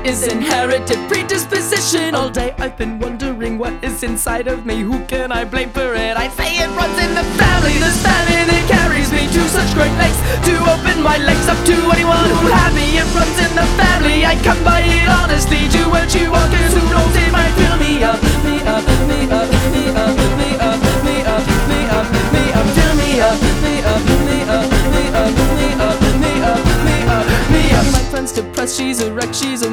is inherited predisposition. All day I've been wondering what is inside of me. Who can I blame for it? I say it runs in the family. This family that carries me to such great lengths to open my legs up to anyone who'll have me. It runs in the family. I come by it honestly. Do what you want, 'cause who knows, it might fill me up, me up, me up, me up, me up, me up, me up, me up, fill me up, me up, me up, me up, me up, me up, me up, me up. My friend's depressed, she's a wreck, she's a